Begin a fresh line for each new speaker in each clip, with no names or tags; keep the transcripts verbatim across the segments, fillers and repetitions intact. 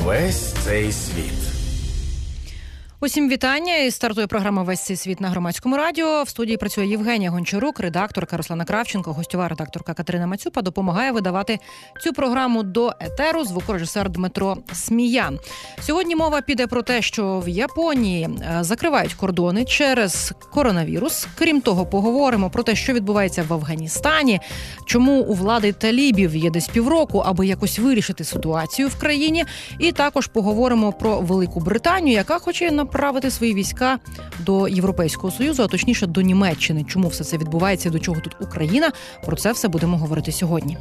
Весь цей світ.
Усім вітання. І стартує програма «Весь цей світ» на Громадському радіо. В студії працює Євгенія Гончарук, редакторка Руслана Кравченко, гостьова редакторка Катерина Мацюпа. Допомагає видавати цю програму до етеру звукорежисер Дмитро Сміян. Сьогодні мова піде про те, що в Японії закривають кордони через коронавірус. Крім того, поговоримо про те, що відбувається в Афганістані, чому у влади талібів є десь півроку, аби якось вирішити ситуацію в країні. І також поговоримо про Велику Британію, яка хоче направити свої війська до Європейського Союзу, а точніше до Німеччини. Чому все це відбувається і до чого тут Україна? Про це все будемо говорити сьогодні.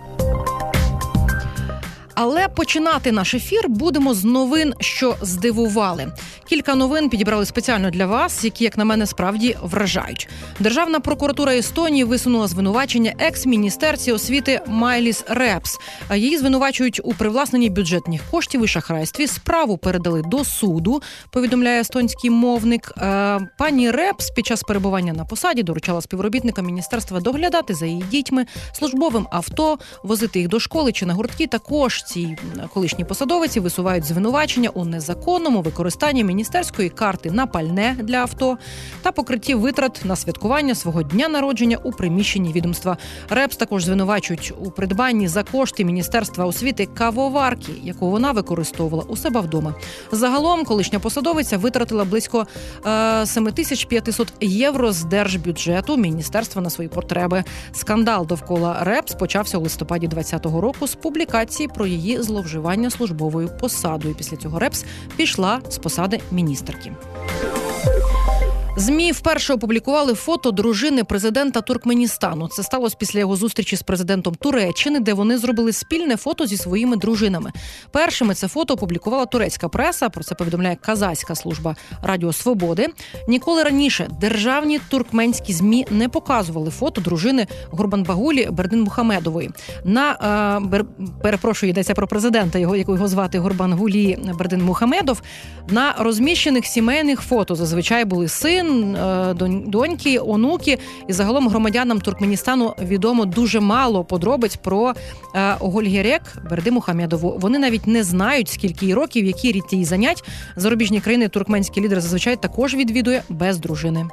Але починати наш ефір будемо з новин, що здивували. Кілька новин підібрали спеціально для вас, які, як на мене, справді вражають. Державна прокуратура Естонії висунула звинувачення екс-міністерці освіти Майліс Репс. Її звинувачують у привласненні бюджетних коштів і шахрайстві. Справу передали до суду, повідомляє естонський мовник. Пані Репс під час перебування на посаді доручала співробітникам міністерства доглядати за її дітьми, службовим авто, возити їх до школи чи на гуртки. Також цій колишній посадовиці висувають звинувачення у незаконному використанні міністерської карти на пальне для авто та покритті витрат на святкування свого дня народження у приміщенні відомства. Репс також звинувачують у придбанні за кошти Міністерства освіти кавоварки, яку вона використовувала у себе вдома. Загалом колишня посадовиця витратила близько е, сім тисяч п'ятсот євро з держбюджету міністерства на свої потреби. Скандал довкола Репс почався у листопаді двадцятого року з публікації про її зловживання службовою посадою. Після цього Репс пішла з посади міністерки. ЗМІ вперше опублікували фото дружини президента Туркменістану. Це сталося після його зустрічі з президентом Туреччини, де вони зробили спільне фото зі своїми дружинами. Першими це фото опублікувала турецька преса, про це повідомляє казахська служба Радіо Свободи. Ніколи раніше державні туркменські ЗМІ не показували фото дружини Гурбанбагулі Бердимухамедової. На, е, бер, перепрошую, йдеться про президента, його, якого його звати Гурбангулі Бердимухамедов. На розміщених сімейних фото зазвичай були син, доньки, онуки. І загалом громадянам Туркменістану відомо дуже мало подробиць про е, Гульгерек Бердимухамедову. Вони навіть не знають, скільки їй років, які рід її занять. Зарубіжні країни туркменський лідер зазвичай також відвідує без дружини.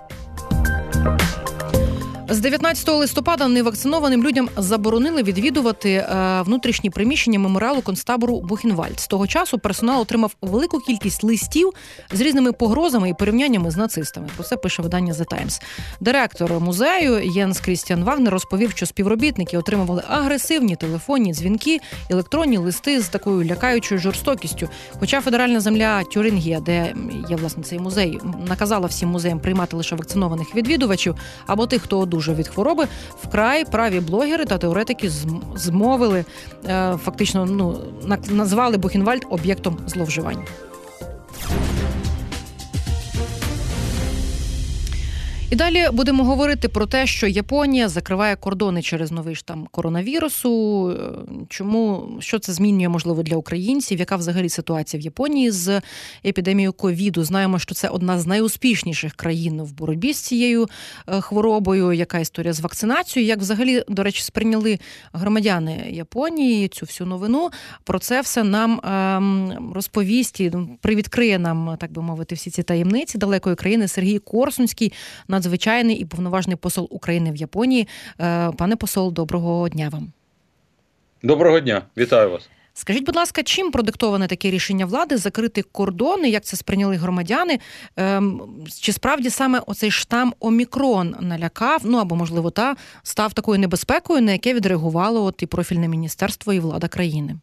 З дев'ятнадцятого листопада невакцинованим людям заборонили відвідувати е, внутрішні приміщення меморіалу концтабору Бухенвальд. З того часу персонал отримав велику кількість листів з різними погрозами і порівняннями з нацистами. Про це пише видання The Times. Директор музею Єнс Крістіан Вагнер розповів, що співробітники отримували агресивні телефонні дзвінки, електронні листи з такою лякаючою жорстокістю. Хоча федеральна земля Тюрингія, де є, власне, цей музей, наказала всім музеям приймати лише вакцинованих відвідувачів або тих, хто одужав від хвороби, вкрай праві блогери та теоретики змовили, фактично, ну, назвали Бухенвальд об'єктом зловживань. І далі будемо говорити про те, що Японія закриває кордони через новий штам коронавірусу. Чому, що це змінює, можливо, для українців? Яка взагалі ситуація в Японії з епідемією ковіду? Знаємо, що це одна з найуспішніших країн в боротьбі з цією хворобою. Яка історія з вакцинацією? Як взагалі, до речі, сприйняли громадяни Японії цю всю новину? Про це все нам ем, розповість і привідкриє нам, так би мовити, всі ці таємниці далекої країни Сергій Корсунський, надзвичайний і повноважний посол України в Японії. Пане посол, доброго дня вам.
Доброго дня, вітаю вас.
Скажіть, будь ласка, чим продиктоване таке рішення влади закрити кордони, як це сприйняли громадяни? Чи справді саме оцей штам Омікрон налякав, ну або, можливо, та став такою небезпекою, на яке відреагувало от і профільне міністерство, і влада країни?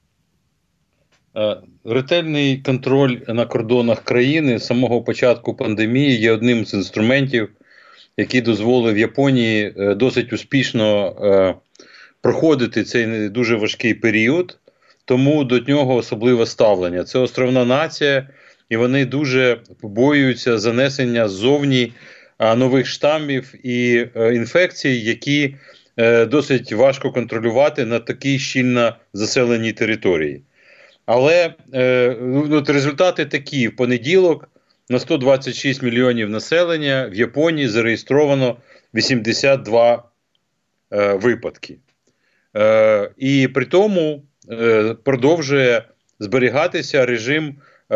Ретельний контроль на кордонах країни з самого початку пандемії є одним з інструментів, який дозволив Японії досить успішно е, проходити цей дуже важкий період, тому до нього особливе ставлення. Це островна нація, і вони дуже побоюються занесення ззовні е, нових штамів і е, інфекцій, які е, досить важко контролювати на такій щільно заселеній території. Але е, ну, результати такі. В понеділок на сто двадцять шість мільйонів населення в Японії зареєстровано вісімдесят два е, випадки. Е, і при тому е, продовжує зберігатися режим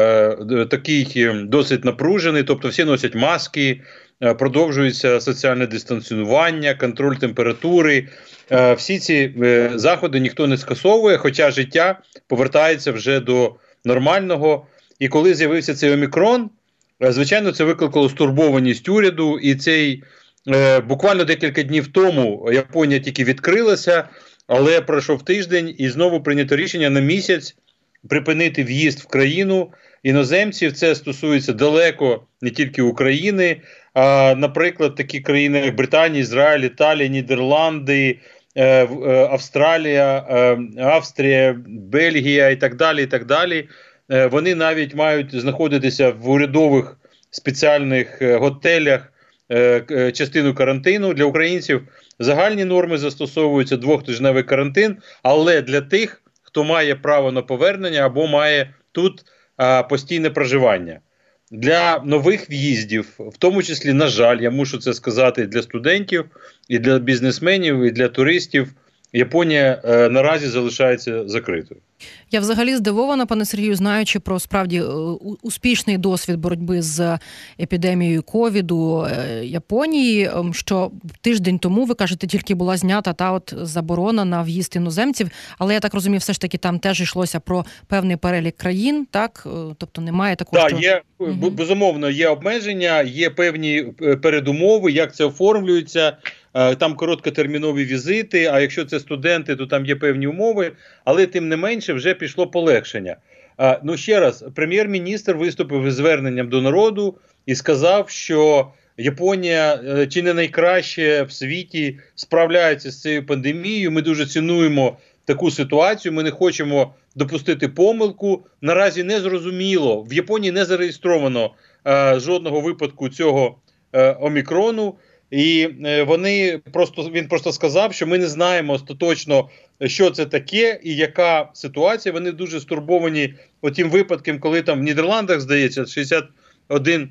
е, такий досить напружений, тобто всі носять маски, е, продовжується соціальне дистанціювання, контроль температури. Е, всі ці е, заходи ніхто не скасовує, хоча життя повертається вже до нормального. І коли з'явився цей омікрон, е, звичайно, це викликало стурбованість уряду, і цей е, буквально декілька днів тому Японія тільки відкрилася, але пройшов тиждень і знову прийнято рішення на місяць припинити в'їзд в країну іноземців. Це стосується далеко не тільки України, а, наприклад, такі країни, як Британія, Ізраїль, Італія, Нідерланди, е, е, Австралія, е, Австрія, Бельгія і так далі, і так далі. Е, вони навіть мають знаходитися в урядових спеціальних е, готелях е, е, частину карантину. Для українців загальні норми застосовуються, двохтижневий карантин, але для тих, хто має право на повернення або має тут а, постійне проживання. Для нових в'їздів, в тому числі, на жаль, я мушу це сказати, для студентів, і для бізнесменів, і для туристів, Японія е, наразі залишається закритою.
Я взагалі здивована, пане Сергію, знаючи про справді успішний досвід боротьби з епідемією ковіду Японії, що тиждень тому, ви кажете, тільки була знята та от заборона на в'їзд іноземців, але я так розумію, все ж таки там теж йшлося про певний перелік країн, так? Тобто немає такого,
так,
що...
є,
угу.
безумовно, є обмеження, є певні передумови, як це оформлюється. Там короткотермінові візити, а якщо це студенти, то там є певні умови, але тим не менше вже пішло полегшення. А, ну ще раз, прем'єр-міністр виступив із зверненням до народу і сказав, що Японія чи не найкраще в світі справляється з цією пандемією, ми дуже цінуємо таку ситуацію, ми не хочемо допустити помилку. Наразі не зрозуміло, в Японії не зареєстровано а, жодного випадку цього а, омікрону. І вони просто, він просто сказав, що ми не знаємо остаточно, що це таке і яка ситуація. Вони дуже стурбовані отим випадком, коли там в Нідерландах, здається, шістдесят один,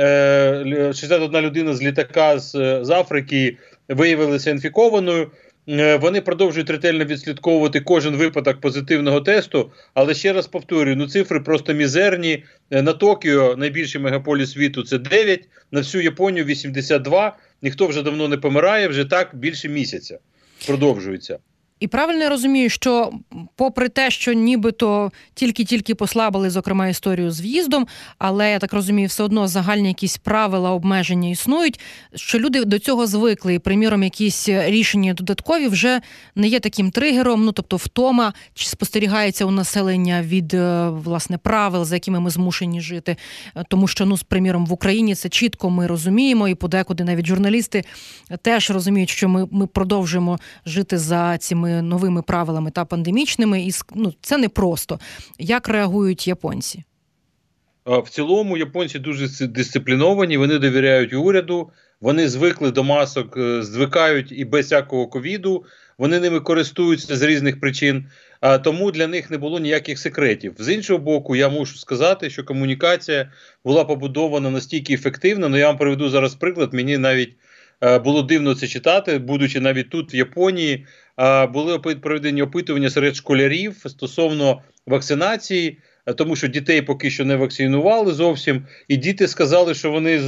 шістдесят одна людина з літака з, з Африки виявилася інфікованою. Вони продовжують ретельно відслідковувати кожен випадок позитивного тесту, але ще раз повторюю, ну цифри просто мізерні. На Токіо, найбільший мегаполіс світу, це дев'ять, на всю Японію вісімдесят два, ніхто вже давно не помирає, вже так більше місяця продовжується.
І правильно я розумію, що попри те, що нібито тільки-тільки послабили, зокрема, історію з в'їздом, але, я так розумію, все одно загальні якісь правила, обмеження існують, що люди до цього звикли, і, приміром, якісь рішення додаткові вже не є таким тригером, ну, тобто втома, чи спостерігається у населення від, власне, правил, за якими ми змушені жити, тому що, ну, приміром, в Україні це чітко ми розуміємо, і подекуди навіть журналісти теж розуміють, що ми, ми продовжуємо жити за цими новими правилами та пандемічними, і ну, це непросто. Як реагують японці?
В цілому японці дуже дисципліновані, вони довіряють уряду, вони звикли до масок, звикають і без всякого ковіду, вони ними користуються з різних причин, тому для них не було ніяких секретів. З іншого боку, я мушу сказати, що комунікація була побудована настільки ефективно, ну я вам приведу зараз приклад, мені навіть було дивно це читати, будучи навіть тут, в Японії, були проведені опитування серед школярів стосовно вакцинації, тому що дітей поки що не вакцинували зовсім, і діти сказали, що вони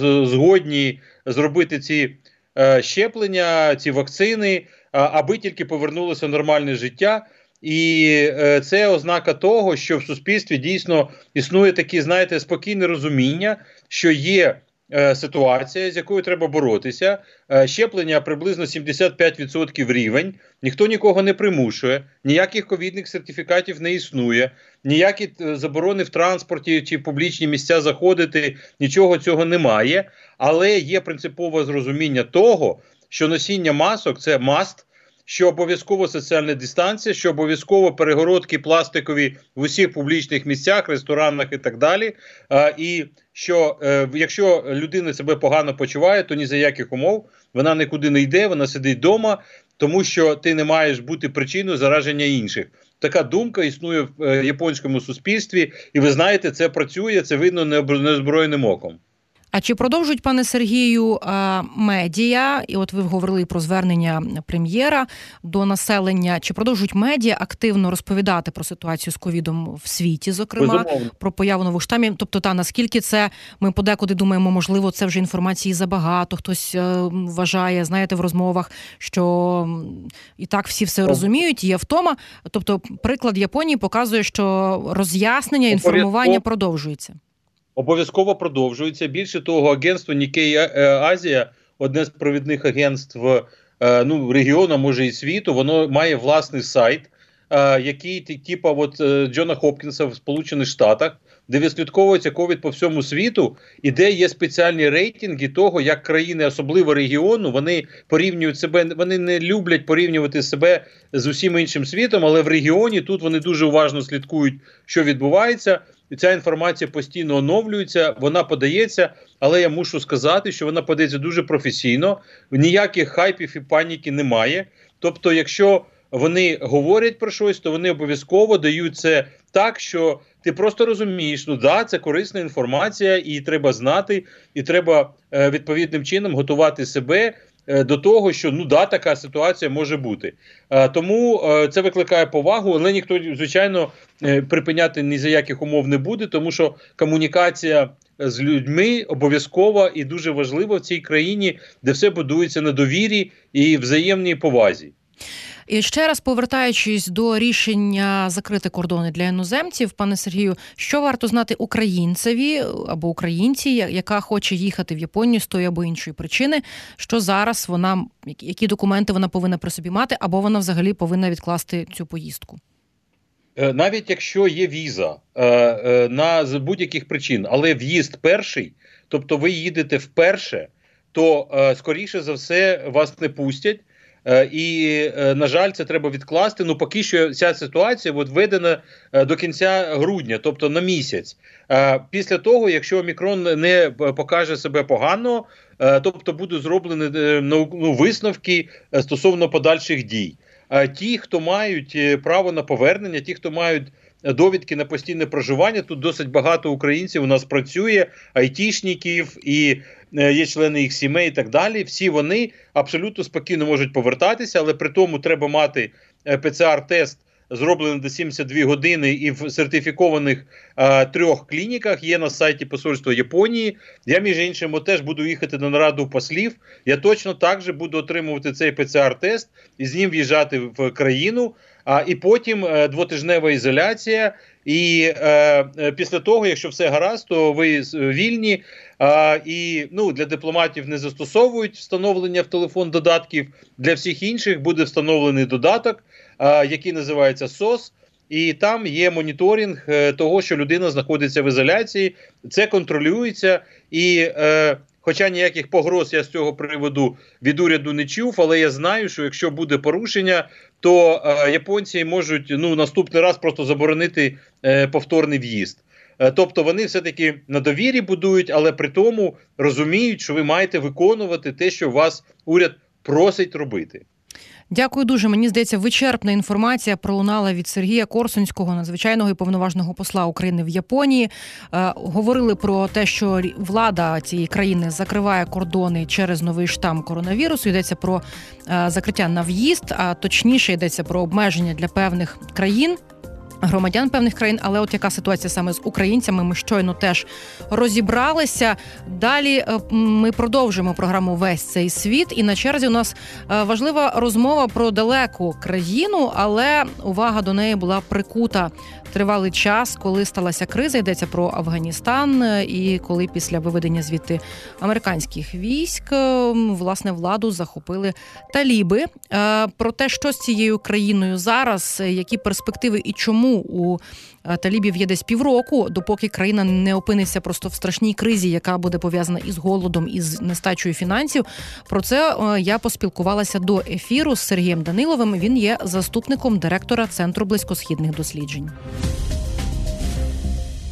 згодні зробити ці щеплення, ці вакцини, аби тільки повернулося нормальне життя. І це ознака того, що в суспільстві дійсно існує таке, знаєте, спокійне розуміння, що є ситуація, з якою треба боротися. Щеплення приблизно сімдесят п'ять відсотків рівень, ніхто нікого не примушує, ніяких ковідних сертифікатів не існує, ніякі заборони в транспорті чи в публічні місця заходити, нічого цього немає, але є принципове зрозуміння того, що носіння масок – це маст, що обов'язково соціальна дистанція, що обов'язково перегородки пластикові в усіх публічних місцях, ресторанах і так далі. А, і що е, якщо людина себе погано почуває, то ні за яких умов вона нікуди не йде, вона сидить вдома, тому що ти не маєш бути причиною зараження інших. Така думка існує в е, японському суспільстві, і ви знаєте, це працює, це видно неозброєним оком.
А чи продовжують, пане Сергію, медіа, і от ви говорили про звернення прем'єра до населення, чи продовжують медіа активно розповідати про ситуацію з ковідом в світі, зокрема, Безумовно. Про появу нових штамів? Тобто, та, наскільки це, ми подекуди думаємо, можливо, це вже інформації забагато, хтось вважає, знаєте, в розмовах, що і так всі все розуміють, є втома. Тобто, приклад Японії показує, що роз'яснення, інформування продовжується.
Обов'язково продовжується. Більше того, агентство Нікей Азія, одне з провідних агентств ну, регіону, може і світу, воно має власний сайт, який, типу, от Джона Хопкінса в Сполучених Штатах, де відслідковується ковід по всьому світу, і де є спеціальні рейтинги того, як країни, особливо регіону, вони порівнюють себе, вони не люблять порівнювати себе з усім іншим світом, але в регіоні тут вони дуже уважно слідкують, що відбувається. Ця інформація постійно оновлюється, вона подається, але я мушу сказати, що вона подається дуже професійно, ніяких хайпів і паніки немає. Тобто, якщо вони говорять про щось, то вони обов'язково дають це так, що ти просто розумієш, ну да, це корисна інформація, і треба знати, і треба е, відповідним чином готувати себе е, до того, що, ну да, така ситуація може бути. Е, тому е, це викликає повагу, але ніхто, звичайно, е, припиняти ні за яких умов не буде, тому що комунікація з людьми обов'язкова і дуже важлива в цій країні, де все будується на довірі і взаємній повазі.
І ще раз, повертаючись до рішення закрити кордони для іноземців, пане Сергію, що варто знати українцеві або українці, яка хоче їхати в Японію з тої або іншої причини, що зараз вона, які документи вона повинна при собі мати, або вона взагалі повинна відкласти цю поїздку?
Навіть якщо є віза на з будь-яких причин, але в'їзд перший, тобто ви їдете вперше, то скоріше за все вас не пустять. І, на жаль, це треба відкласти. Ну, поки що ця ситуація от введена до кінця грудня, тобто на місяць. Після того, якщо омікрон не покаже себе погано, тобто будуть зроблені ну, висновки стосовно подальших дій. Ті, хто мають право на повернення, ті, хто мають довідки на постійне проживання, тут досить багато українців у нас працює, айтішників і є члени їх сімей і так далі. Всі вони абсолютно спокійно можуть повертатися, але при тому треба мати пе це ер-тест, зроблений до сімдесят дві години і в сертифікованих а, трьох клініках, є на сайті Посольства Японії. Я, між іншим, теж буду їхати на нараду послів. Я точно так же буду отримувати цей пе це ер-тест і з ним в'їжджати в країну. А, і потім е, двотижнева ізоляція. І е, після того, якщо все гаразд, то ви вільні. А, і ну, для дипломатів не застосовують встановлення в телефон додатків. Для всіх інших буде встановлений додаток, а, який називається сос. І там є моніторинг е, того, що людина знаходиться в ізоляції. Це контролюється. І е, хоча ніяких погроз я з цього приводу від уряду не чув, але я знаю, що якщо буде порушення, то е, японці можуть ну, наступний раз просто заборонити е, повторний в'їзд. Е, тобто вони все-таки на довірі будують, але при тому розуміють, що ви маєте виконувати те, що вас уряд просить робити.
Дякую дуже. Мені здається, вичерпна інформація пролунала від Сергія Корсунського, надзвичайного і повноважного посла України в Японії. Е, говорили про те, що влада цієї країни закриває кордони через новий штам коронавірусу. Йдеться про е, закриття на в'їзд, а точніше йдеться про обмеження для певних країн, громадян певних країн, але от яка ситуація саме з українцями, ми щойно теж розібралися. Далі ми продовжимо програму «Весь цей світ», і на черзі у нас важлива розмова про далеку країну, але увага до неї була прикута тривалий час, коли сталася криза, йдеться про Афганістан, і коли після виведення звідти американських військ, власне, владу захопили таліби. Про те, що з цією країною зараз, які перспективи і чому у талібів є десь півроку, допоки країна не опиниться просто в страшній кризі, яка буде пов'язана із голодом, із нестачею фінансів. Про це я поспілкувалася до ефіру з Сергієм Даниловим. Він є заступником директора Центру близькосхідних досліджень.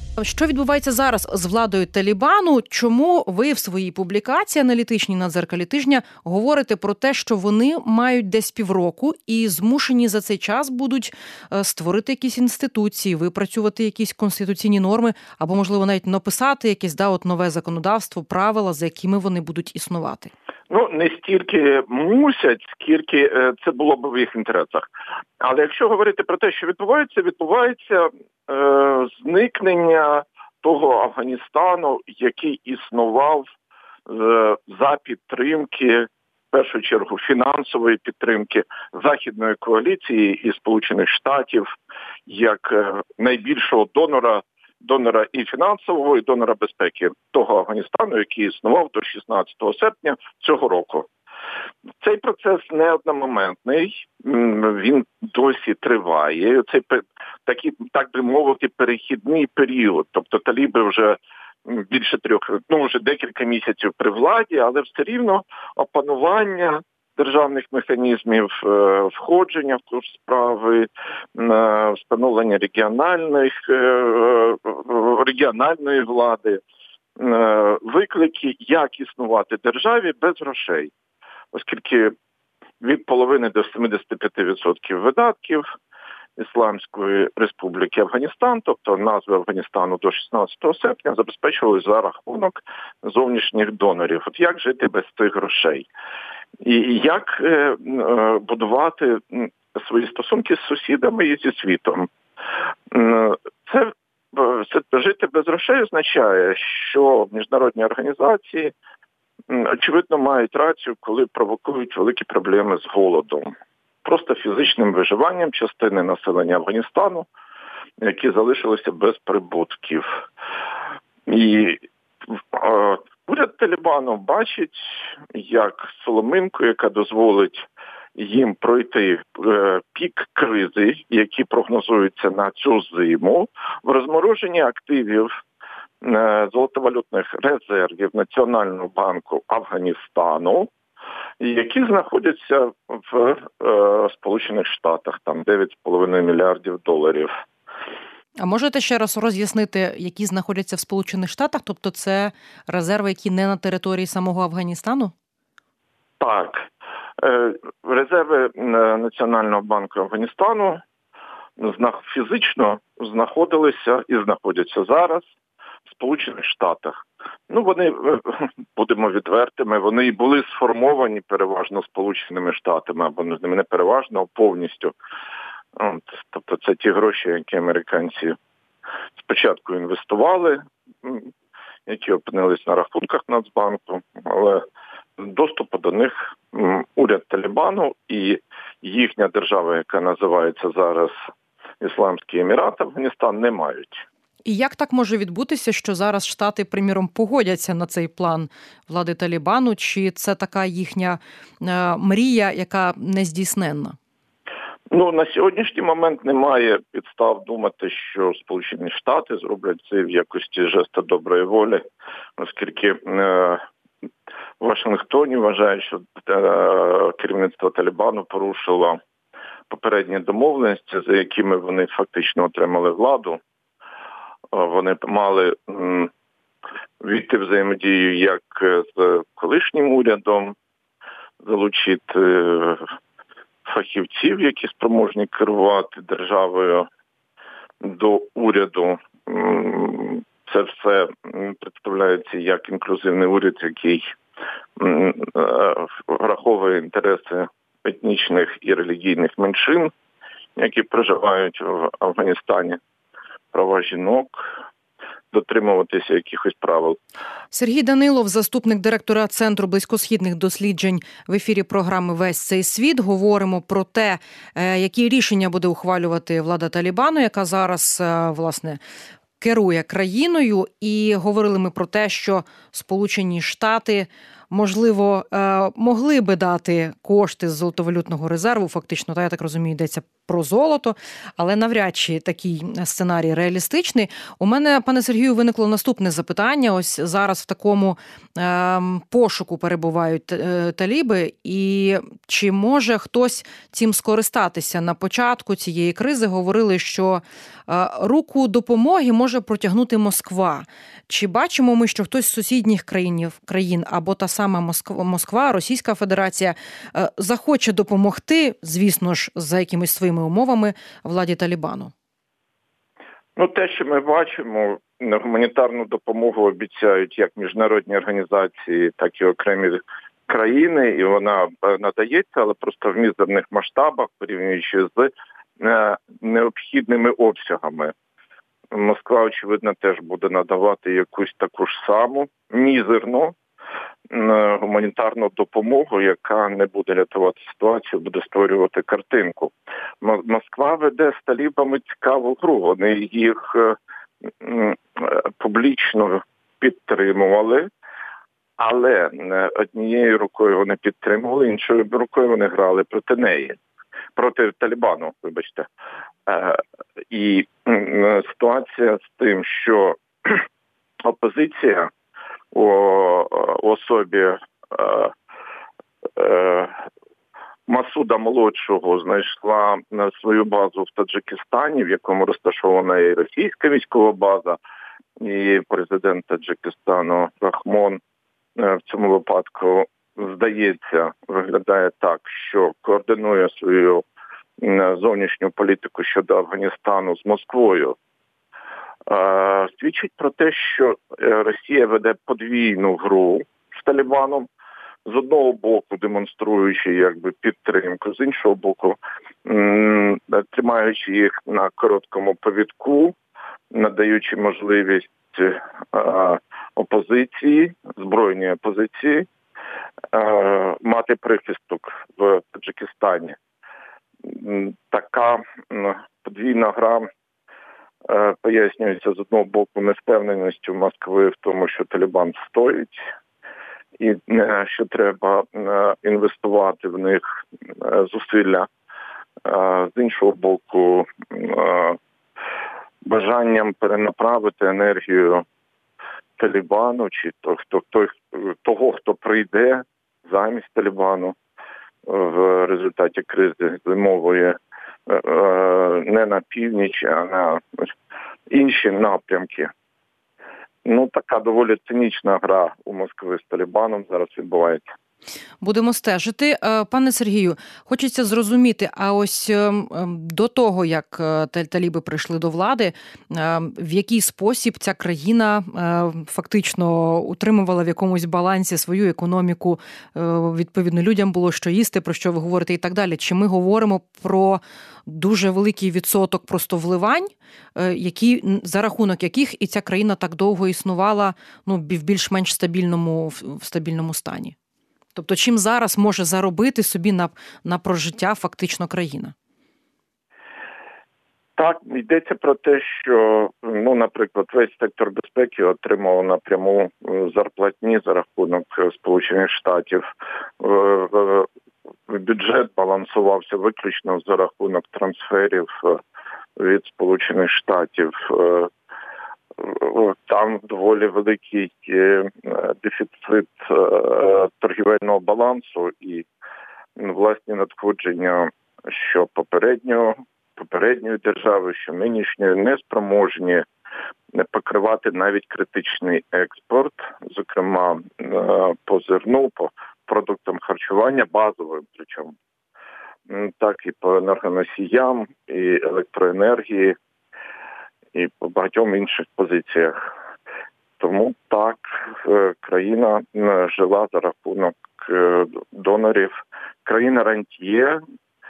Що відбувається зараз з владою Талібану? Чому ви в своїй публікації аналітичній на «Дзеркалі тижня» говорите про те, що вони мають десь півроку і змушені за цей час будуть створити якісь інституції, випрацювати якісь конституційні норми або, можливо, навіть написати якесь да, от нове законодавство, правила, за якими вони будуть існувати?
Ну, не стільки мусять, скільки це було б в їх інтересах. Але якщо говорити про те, що відбувається, відбувається е, зникнення того Афганістану, який існував е, за підтримки, в першу чергу, фінансової підтримки Західної коаліції і Сполучених Штатів, як е, найбільшого донора, донора і фінансового, і донора безпеки того Афганістану, який існував до шістнадцятого серпня цього року. Цей процес не одномоментний, він досі триває. Цей такий, так би мовити, перехідний період. Тобто таліби вже більше трьох, ну вже декілька місяців при владі, але все рівно опанування державних механізмів, входження в курс справи, встановлення регіональних, регіональної влади, виклики, як існувати державі без грошей. Оскільки від половини до сімдесят п'ять відсотків видатків Ісламської Республіки Афганістан, тобто назви Афганістану до шістнадцятого серпня, забезпечували за рахунок зовнішніх донорів. От як жити без цих грошей? І як е, е, будувати свої стосунки з сусідами і зі світом? Це, це жити без грошей означає, що міжнародні організації очевидно мають рацію, коли провокують великі проблеми з голодом. Просто фізичним виживанням частини населення Афганістану, які залишилися без прибутків. І е, уряд Талібану бачить, як соломинку, яка дозволить їм пройти е, пік кризи, які прогнозуються на цю зиму, в розмороженні активів е, золотовалютних резервів Національного банку Афганістану, які знаходяться в е, Сполучених Штатах, там дев'ять з половиною мільярдів доларів.
А можете ще раз роз'яснити, які знаходяться в Сполучених Штатах? Тобто це резерви, які не на території самого Афганістану?
Так. Е, резерви Національного банку Афганістану фізично знаходилися і знаходяться зараз в Сполучених Штатах. Ну, вони, будемо відвертими, вони і були сформовані переважно Сполученими Штатами, або не переважно, а повністю. От, тобто це ті гроші, які американці спочатку інвестували, які опинились на рахунках Нацбанку, але доступу до них уряд Талібану і їхня держава, яка називається зараз Ісламський Емірат Афганістан, не мають.
І як так може відбутися, що зараз Штати, приміром, погодяться на цей план влади Талібану? Чи це така їхня е, мрія, яка нездійсненна?
Ну, на сьогоднішній момент немає підстав думати, що Сполучені Штати зроблять це в якості жесту доброї волі, оскільки е, в Вашингтоні вважають, що е, керівництво Талібану порушило попередні домовленості, за якими вони фактично отримали владу. Вони мали м, війти в взаємодію як з колишнім урядом, залучити е, фахівців, які спроможні керувати державою до уряду. М, це все представляється як інклюзивний уряд, який м, е, враховує інтереси етнічних і релігійних меншин, які проживають в Афганістані. Права жінок, дотримуватися якихось правил.
Сергій Данилов, заступник директора Центру близькосхідних досліджень, в ефірі програми «Весь цей світ». Говоримо про те, які рішення буде ухвалювати влада Талібану, яка зараз, власне, керує країною. І говорили ми про те, що Сполучені Штати можливо, могли би дати кошти з золотовалютного резерву, фактично, та я так розумію, йдеться про золото, але навряд чи такий сценарій реалістичний. У мене, пане Сергію, виникло наступне запитання. Ось зараз в такому е, пошуку перебувають е, таліби, і чи може хтось цим скористатися? На початку цієї кризи говорили, що е, руку допомоги може протягнути Москва. Чи бачимо ми, що хтось з сусідніх країн, країн або та сама Москва, Москва, Російська Федерація е, захоче допомогти, звісно ж, за якимись своїми умовами владі Талібану?
Ну, те, що ми бачимо, гуманітарну допомогу обіцяють як міжнародні організації, так і окремі країни, і вона надається, але просто в мізерних масштабах, порівнюючи з е, необхідними обсягами. Москва, очевидно, теж буде надавати якусь таку ж саму мізерну гуманітарну допомогу, яка не буде рятувати ситуацію, буде створювати картинку. Москва веде з талібами цікаву гру. Вони їх публічно підтримували, але однією рукою вони підтримували, іншою рукою вони грали проти неї. Проти Талібану, вибачте. І ситуація з тим, що опозиція у особі Масуда Молодшого знайшла свою базу в Таджикистані, в якому розташована і російська військова база, і президент Таджикистану Рахмон в цьому випадку, здається, виглядає так, що координує свою зовнішню політику щодо Афганістану з Москвою. Свідчить про те, що Росія веде подвійну гру з Талібаном, з одного боку демонструючи якби підтримку, з іншого боку тримаючи їх на короткому повідку, надаючи можливість опозиції, збройній опозиції, мати прихисток в Таджикистані. Така подвійна гра пояснюється з одного боку невпевненістю Москви в тому, що Талібан стоїть, і що треба інвестувати в них зусилля. З іншого боку, бажанням перенаправити енергію Талібану, чи хто, хто, того, хто прийде замість Талібану в результаті кризи зимової, не на північ, а на інші напрямки. Ну, така доволі цинічна гра у Москви з Талібаном зараз відбувається.
Будемо стежити. Пане Сергію, хочеться зрозуміти, а ось до того, як таліби прийшли до влади, в який спосіб ця країна фактично утримувала в якомусь балансі свою економіку, відповідно, людям було що їсти, про що ви говорите і так далі. Чи ми говоримо про дуже великий відсоток просто вливань, які, за рахунок яких і ця країна так довго існувала, ну, в більш-менш стабільному, в стабільному стані? Тобто, чим зараз може заробити собі на, на прожиття фактично країна?
Так, йдеться про те, що, ну, наприклад, весь сектор безпеки отримав напряму зарплатні за рахунок Сполучених Штатів. Бюджет балансувався виключно за рахунок трансферів від Сполучених Штатів. Там доволі великий дефіцит торгівельного балансу і власні надходження, що попереднього, попередньої держави, що нинішньої, не спроможні покривати навіть критичний експорт, зокрема по зерну, по продуктам харчування, базовим причому, так і по енергоносіям, і електроенергії, і по багатьом інших позиціях. Тому так, країна жила за рахунок донорів. Країна рантьє,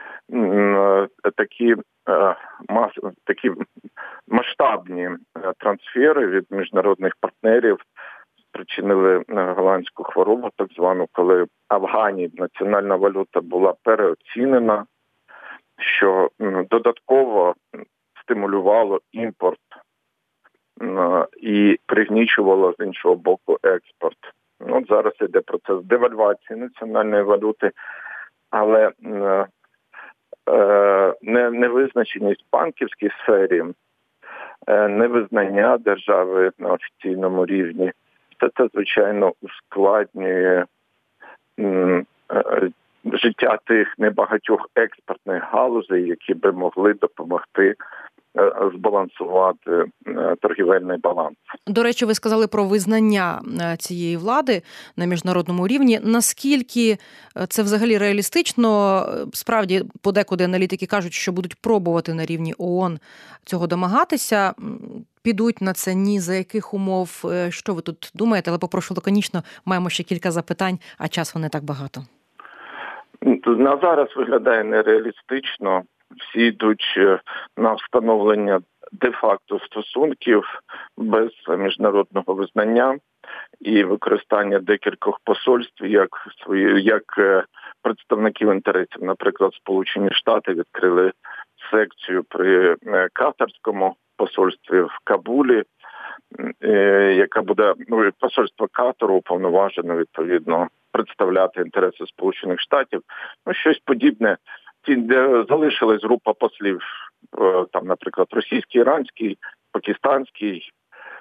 такі, мас, такі масштабні трансфери від міжнародних партнерів спричинили голландську хворобу, так звану, коли в Афгані національна валюта була переоцінена, що додатково стимулювало імпорт і пригнічувало з іншого боку експорт. Ну, зараз йде процес девальвації національної валюти, але е, е, не, невизначеність в банківській сфері, е, невизнання держави на офіційному рівні, це, це звичайно, ускладнює е, е, життя тих небагатьох експортних галузей, які би могли допомогти збалансувати торгівельний баланс.
До речі, ви сказали про визнання цієї влади на міжнародному рівні. Наскільки це взагалі реалістично? Справді, подекуди аналітики кажуть, що будуть пробувати на рівні ООН цього домагатися. Підуть на це ні за яких умов? Що ви тут думаєте? Але попрошу лаконічно, маємо ще кілька запитань, а часу не так багато.
На зараз виглядає нереалістично. Всі йдуть на встановлення де-факто стосунків без міжнародного визнання і використання декількох посольств як свої, як представників інтересів. Наприклад, Сполучені Штати відкрили секцію при катарському посольстві в Кабулі, яка буде, ну, посольство Катару уповноважено відповідно представляти інтереси Сполучених Штатів. Ну, щось подібне. Ті, де залишилась група послів, там, наприклад, російський, іранський, пакистанський,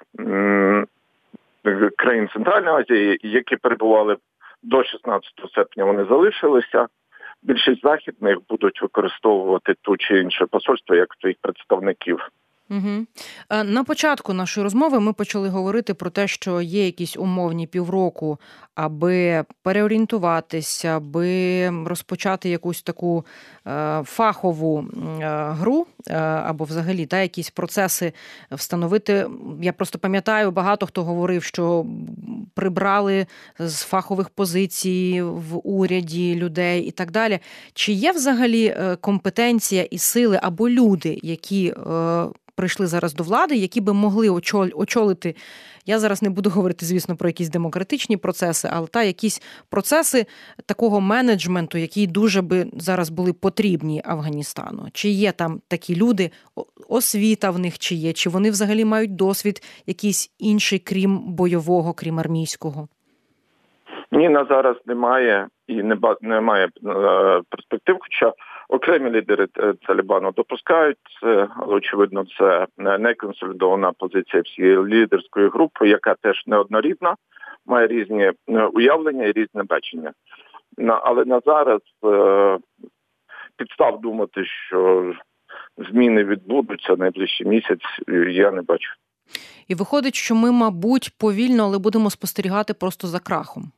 країн Центральної Азії, які перебували до шістнадцятого серпня, вони залишилися. Більшість західних будуть використовувати ту чи інше посольство як своїх представників.
Угу. На початку нашої розмови ми почали говорити про те, що є якісь умовні півроку, аби переорієнтуватися, аби розпочати якусь таку е, фахову е, гру, е, або взагалі та, якісь процеси встановити. Я просто пам'ятаю, багато хто говорив, що прибрали з фахових позицій в уряді людей і так далі. Чи є взагалі компетенція і сили або люди, які е, прийшли зараз до влади, які би могли очолити, я зараз не буду говорити, звісно, про якісь демократичні процеси, але та якісь процеси такого менеджменту, які дуже би зараз були потрібні Афганістану? Чи є там такі люди, освіта в них чи є, чи вони взагалі мають досвід якийсь інший, крім бойового, крім армійського?
Ні, на зараз немає і немає перспектив, хоча окремі лідери Талібану допускають це, але, очевидно, це не консолідована позиція всієї лідерської групи, яка теж неоднорідна, має різні уявлення і різне бачення. Але на зараз підстав думати, що зміни відбудуться найближчий місяць, я не бачу.
І виходить, що ми, мабуть, повільно, але будемо спостерігати просто за крахом.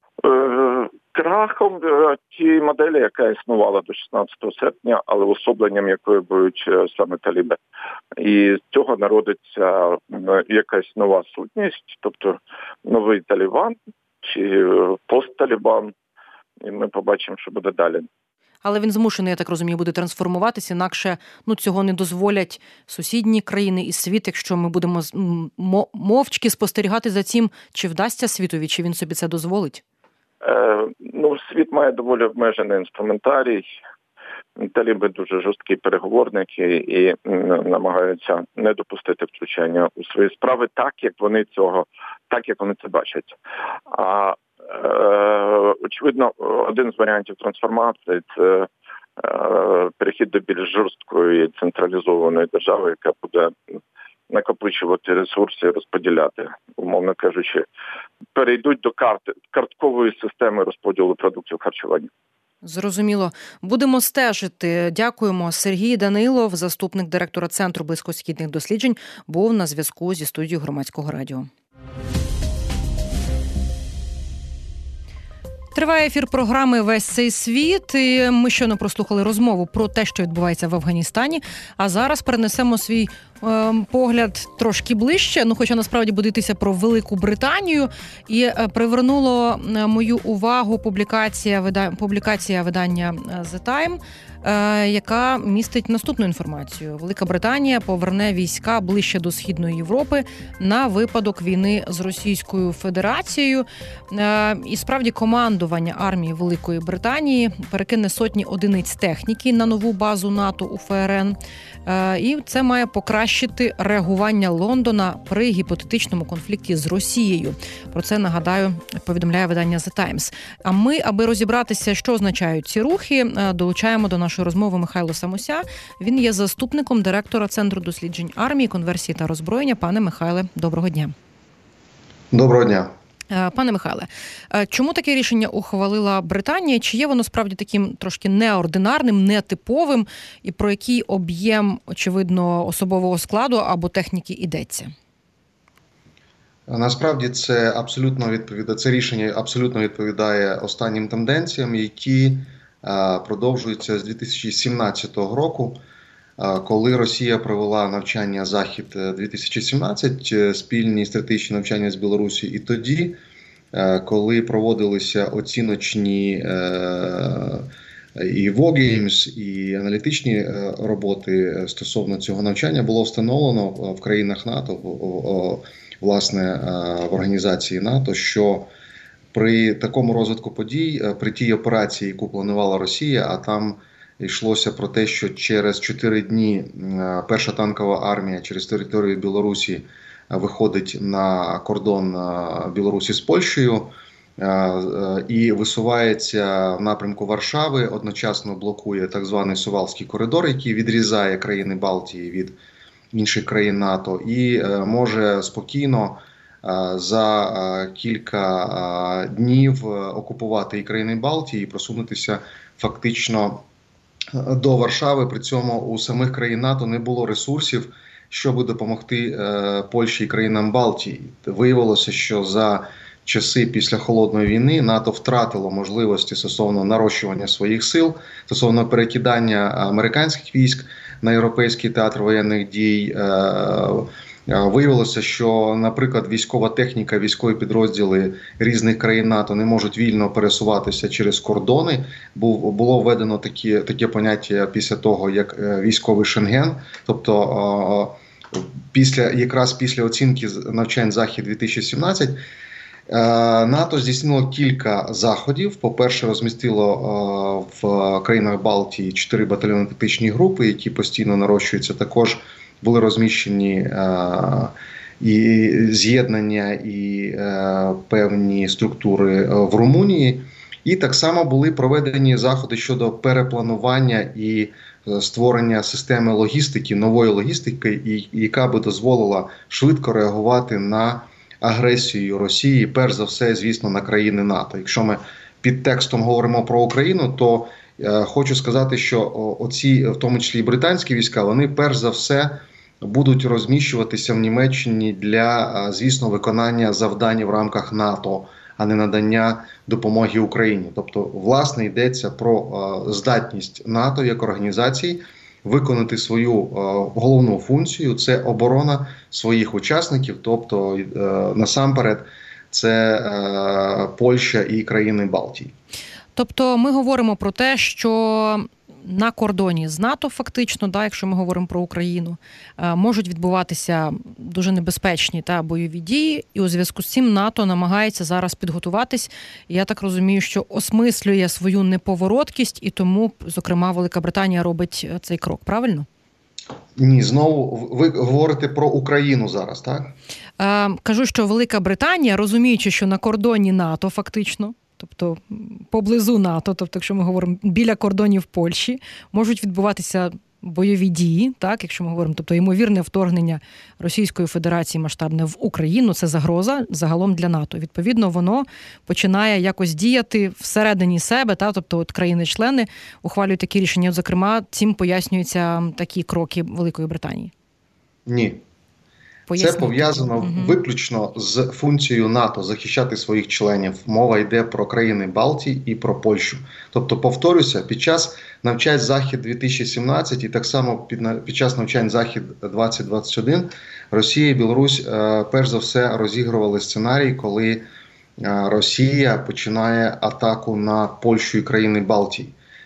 Крахом тієї моделі, яка існувала до шістнадцятого серпня, але особленням якої будуть саме таліби. І з цього народиться якась нова сутність, тобто новий Талібан чи постталібан, і ми побачимо, що буде далі.
Але він змушений, я так розумію, буде трансформуватися, інакше ну, цього не дозволять сусідні країни і світ, якщо ми будемо мовчки спостерігати за цим, чи вдасться світові, чи він собі це дозволить?
Е, ну, світ має доволі обмежений інструментарій. Таліби дуже жорсткі переговорники і намагаються не допустити втручання у свої справи так, як вони цього, так, як вони це бачать. А е, очевидно, один з варіантів трансформації – це е, перехід до більш жорсткої централізованої держави, яка буде накопичувати ресурси і розподіляти, умовно кажучи, перейдуть до карти, карткової системи розподілу продуктів харчування.
Зрозуміло. Будемо стежити. Дякуємо. Сергій Данилов, заступник директора Центру близькосхідних досліджень, був на зв'язку зі студією Громадського радіо. Триває ефір програми «Весь цей світ». І ми щойно прослухали розмову про те, що відбувається в Афганістані. А зараз перенесемо свій е, погляд трошки ближче. Ну, хоча насправді буде йтися про Велику Британію. І е, привернуло мою увагу публікація, вида, публікація видання The Time, яка містить наступну інформацію. Велика Британія поверне війська ближче до Східної Європи на випадок війни з Російською Федерацією. І справді командування армії Великої Британії перекине сотні одиниць техніки на нову базу НАТО у ФРН. І це має покращити реагування Лондона при гіпотетичному конфлікті з Росією. Про це, нагадаю, повідомляє видання The Times. А ми, аби розібратися, що означають ці рухи, долучаємо до нашої розмови Михайла Самося. Він є заступником директора Центру досліджень армії, конверсії та роззброєння. Пане Михайле, доброго дня.
Доброго дня.
Пане Михайле, чому таке рішення ухвалила Британія? Чи є воно справді таким трошки неординарним, нетиповим? І про який об'єм, очевидно, особового складу або техніки йдеться?
Насправді це абсолютно відповідає, це рішення абсолютно відповідає останнім тенденціям, які продовжуються з дві тисячі сімнадцятого року, коли Росія провела навчання «Захід дві тисячі сімнадцять», спільні стратегічні навчання з Білорусі, і тоді, коли проводилися оціночні і Wargames, і аналітичні роботи стосовно цього навчання, було встановлено в країнах НАТО, власне, в організації НАТО, що при такому розвитку подій, при тій операції, яку планувала Росія, а там йшлося про те, що через чотири дні перша танкова армія через територію Білорусі виходить на кордон Білорусі з Польщею і висувається в напрямку Варшави, одночасно блокує так званий Сувалський коридор, який відрізає країни Балтії від інших країн НАТО, і може спокійно за кілька днів окупувати і країни Балтії, і просунутися фактично до Варшави. При цьому у самих країн НАТО не було ресурсів, щоб допомогти Польщі і країнам Балтії. Виявилося, що за часи після Холодної війни НАТО втратило можливості стосовно нарощування своїх сил, стосовно перекидання американських військ на європейський театр воєнних дій. Виявилося, що, наприклад, військова техніка, військові підрозділи різних країн НАТО не можуть вільно пересуватися через кордони. Було введено такі, таке поняття після того, як військовий Шенген. Тобто після, якраз після оцінки навчань «Захід дві тисячі сімнадцять» НАТО здійснило кілька заходів. По-перше, розмістило в країнах Балтії чотири батальйони тактичні групи, які постійно нарощуються. Також були розміщені е, і з'єднання, і е, певні структури в Румунії. І так само були проведені заходи щодо перепланування і створення системи логістики, нової логістики, і, яка би дозволила швидко реагувати на агресію Росії, перш за все, звісно, на країни НАТО. Якщо ми під текстом говоримо про Україну, то е, хочу сказати, що оці, в тому числі і британські війська, вони перш за все будуть розміщуватися в Німеччині для, звісно, виконання завдань в рамках НАТО, а не надання допомоги Україні. Тобто, власне, йдеться про здатність НАТО як організації виконати свою головну функцію – це оборона своїх учасників, тобто, насамперед, це Польща і країни Балтії.
Тобто ми говоримо про те, що на кордоні з НАТО фактично, да, якщо ми говоримо про Україну, можуть відбуватися дуже небезпечні та бойові дії, і у зв'язку з цим НАТО намагається зараз підготуватись. Я так розумію, що осмислює свою неповороткість, і тому, зокрема, Велика Британія робить цей крок, правильно?
Ні, знову ви говорите про Україну зараз, так?
Е, кажу, що Велика Британія, розуміючи, що на кордоні НАТО фактично, тобто поблизу НАТО, тобто, якщо ми говоримо біля кордонів Польщі, можуть відбуватися бойові дії, так, якщо ми говоримо, тобто ймовірне вторгнення Російської Федерації масштабне в Україну, це загроза загалом для НАТО. Відповідно, воно починає якось діяти всередині себе, та, тобто от країни-члени ухвалюють такі рішення. От, зокрема, цим пояснюються такі кроки Великої Британії.
Ні.
Поясню.
Це пов'язано угу. виключно з функцією НАТО захищати своїх членів. Мова йде про країни Балтії і про Польщу. Тобто, повторюся, під час навчань «Захід дві тисячі сімнадцять» і так само під, під час навчань «Захід двадцять двадцять один» Росія і Білорусь е, перш за все розігрували сценарій, коли е, Росія починає атаку на Польщу і країни Балтії.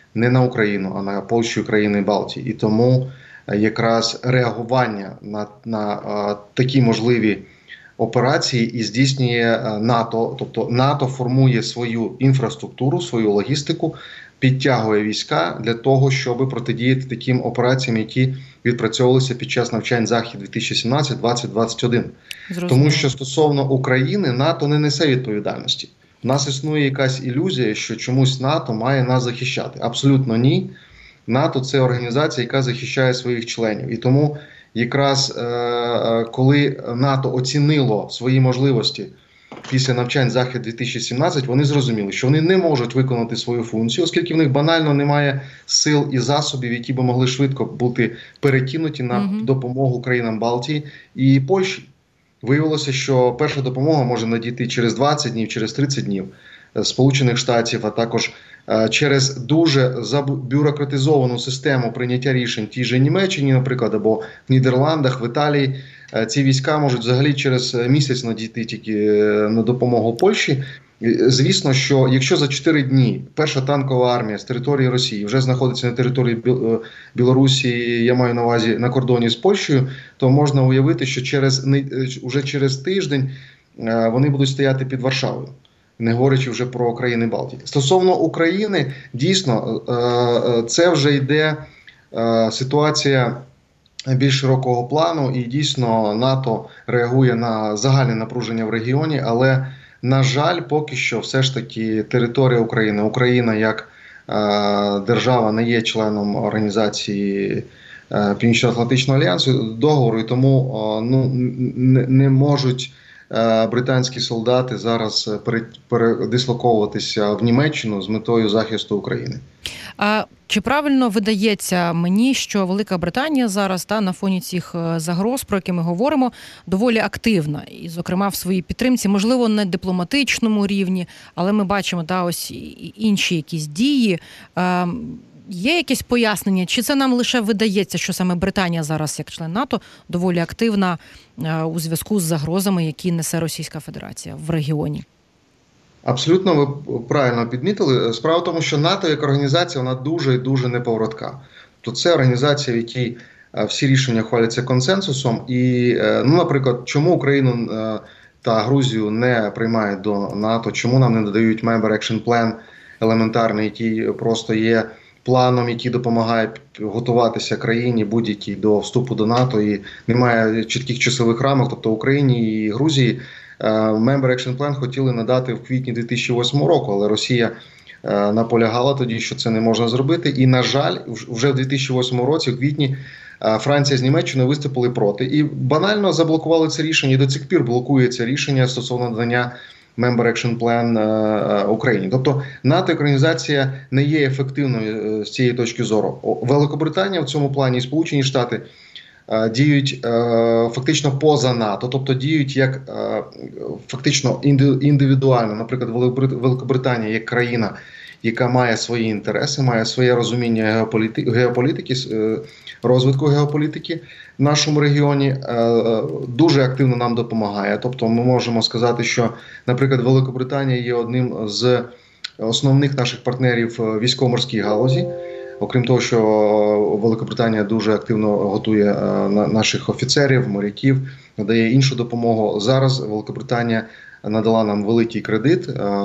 не на Україну, а на Польщу і країни Балтії. І тому якраз реагування на, на а, такі можливі операції і здійснює НАТО. Тобто НАТО формує свою інфраструктуру, свою логістику, підтягує війська для того, щоб протидіяти таким операціям, які відпрацьовувалися під час навчань Захід дві тисячі сімнадцять - двадцять двадцять один. Тому що стосовно України НАТО не несе відповідальності. У нас існує якась ілюзія, що чомусь НАТО має нас захищати. Абсолютно ні. НАТО – це організація, яка захищає своїх членів. І тому якраз е- коли НАТО оцінило свої можливості після навчань Захід дві тисячі сімнадцять, вони зрозуміли, що вони не можуть виконати свою функцію, оскільки в них банально немає сил і засобів, які б могли швидко бути перекинуті на mm-hmm. допомогу країнам Балтії і Польщі. Виявилося, що перша допомога може надійти через двадцять днів, через тридцять днів Сполучених Штатів, а також через дуже забюрократизовану систему прийняття рішень в тій же Німеччині, наприклад, або в Нідерландах, в Італії. Ці війська можуть взагалі через місяць надійти тільки на допомогу Польщі. Звісно, що якщо за чотири дні перша танкова армія з території Росії вже знаходиться на території Білорусі, я маю на увазі на кордоні з Польщею, то можна уявити, що через, вже через тиждень вони будуть стояти під Варшавою, не говорячи вже про країни Балтії. Стосовно України, дійсно, це вже йде ситуація більш широкого плану, і дійсно НАТО реагує на загальне напруження в регіоні, але, на жаль, поки що все ж таки територія України, Україна як е, держава не є членом організації е, Північно-Атлантичного альянсу, договору, і тому е, ну, не, не можуть е, британські солдати зараз передислоковуватися в Німеччину з метою захисту України.
А чи правильно видається мені, що Велика Британія зараз та на фоні цих загроз, про які ми говоримо, доволі активна, і, зокрема, в своїй підтримці, можливо, не дипломатичному рівні, але ми бачимо та ось інші якісь дії. Е, є якесь пояснення, чи це нам лише видається, що саме Британія зараз, як член НАТО, доволі активна е, у зв'язку з загрозами, які несе Російська Федерація в регіоні?
Абсолютно ви правильно підмітили. Справа в тому, що НАТО як організація, вона дуже і дуже неповоротка. Тобто це організація, в якій всі рішення хваляться консенсусом. І, ну, наприклад, чому Україну та Грузію не приймають до НАТО, чому нам не додають Member Action Plan елементарний, який просто є планом, який допомагає готуватися країні будь-якій до вступу до НАТО, і немає чітких часових рамок, тобто Україні і Грузії Member Action Plan хотіли надати в квітні дві тисячі восьмого року, але Росія е, наполягала тоді, що це не можна зробити. І, на жаль, вже в дві тисячі восьмому році, в квітні, е, Франція з Німеччиною виступили проти. І банально заблокували це рішення, і до цих пір блокується рішення стосовно надання Member Action Plan е, Україні. Тобто НАТО як організація не є ефективною з цієї точки зору. Великобританія в цьому плані і Сполучені Штати діють е, фактично поза НАТО, тобто діють як е, фактично індивідуально. Наприклад, Великобританія як країна, яка має свої інтереси, має своє розуміння геополітики, геополітики, розвитку геополітики в нашому регіоні, е, дуже активно нам допомагає. Тобто ми можемо сказати, що, наприклад, Великобританія є одним з основних наших партнерів в військово-морській галузі. Окрім того, що Великобританія дуже активно готує наших офіцерів, моряків, надає іншу допомогу. Зараз Великобританія надала нам великий кредит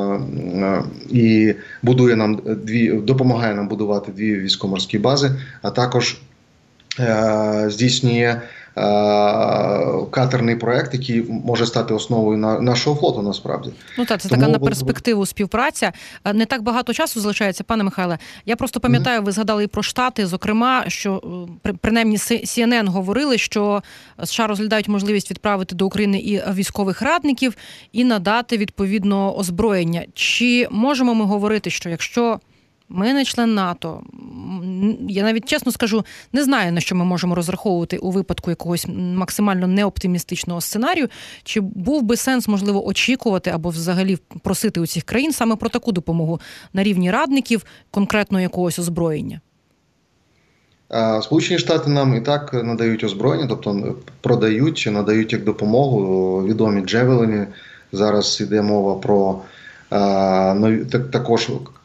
і будує нам дві, допомагає нам будувати дві військово-морські бази, а також здійснює катерний проект, який може стати основою на нашого флоту, насправді. Ну так, це Тому... така на перспективу співпраця. Не так багато часу залишається, пане Михайле. Я просто пам'ятаю, ви згадали і про Штати, зокрема, що принаймні Сі Ен Ен говорили, що США розглядають можливість відправити до України і військових радників, і надати відповідно озброєння. Чи можемо ми говорити, що якщо ми не член НАТО, я навіть чесно скажу, не знаю, на що ми можемо розраховувати у випадку якогось максимально неоптимістичного сценарію, чи був би сенс, можливо, очікувати або взагалі просити у цих країн саме про таку допомогу на рівні радників, конкретно якогось озброєння? Сполучені Штати нам і так надають озброєння, тобто продають, надають як допомогу відомі джевелини. Зараз йде мова про також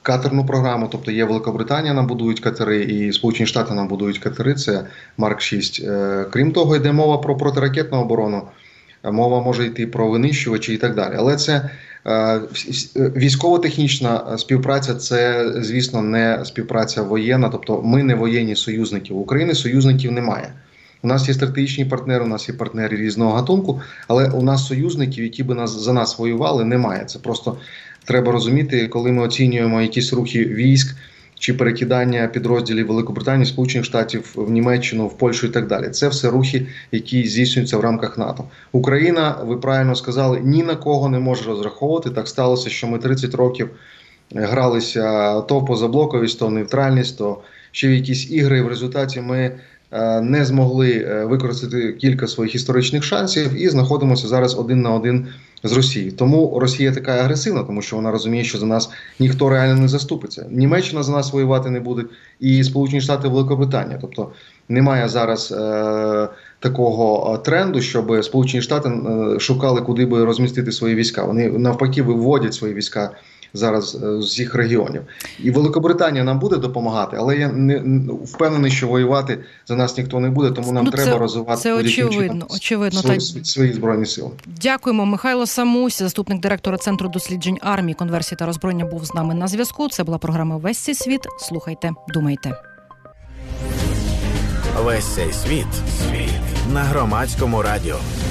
катерну програму, тобто є Великобританія, нам будують катери, і Сполучені Штати нам будують катери, це Марк шість. Крім того, йде мова про протиракетну оборону, мова може йти про винищувачі і так далі. Але це військово-технічна співпраця, це, звісно, не співпраця воєнна, тобто ми не воєнні союзники. В Україні союзників немає. У нас є стратегічні партнери, у нас є партнери різного гатунку, але у нас союзників, які би нас, за нас воювали, немає. Це просто треба розуміти, коли ми оцінюємо якісь рухи військ чи перекидання підрозділів Великобританії, Сполучених Штатів в Німеччину, в Польщу і так далі. Це все рухи, які здійснюються в рамках НАТО. Україна, ви правильно сказали, ні на кого не може розраховувати. Так сталося, що ми тридцять років гралися то в позаблоковість, то в нейтральність, то ще в якісь ігри. І в результаті ми не змогли використати кілька своїх історичних шансів і знаходимося зараз один на один з Росією. Тому Росія така агресивна, тому що вона розуміє, що за нас ніхто реально не заступиться. Німеччина за нас воювати не буде, і Сполучені Штати, Великобританія. Тобто немає зараз е, такого тренду, щоб Сполучені Штати е, шукали, куди би розмістити свої війська. Вони навпаки виводять свої війська зараз з їх регіонів. І Великобританія нам буде допомагати, але я не впевнений, що воювати за нас ніхто не буде, тому нам ну, треба
це,
розвивати
це очевидно, очевидно,
свої,
так.
свої збройні сили.
Дякуємо. Михайло Самусь, заступник директора Центру досліджень армії, конверсії та роззброєння, був з нами на зв'язку. Це була програма «Весь цей світ». Слухайте, думайте.
Весь цей світ, світ на Громадському радіо.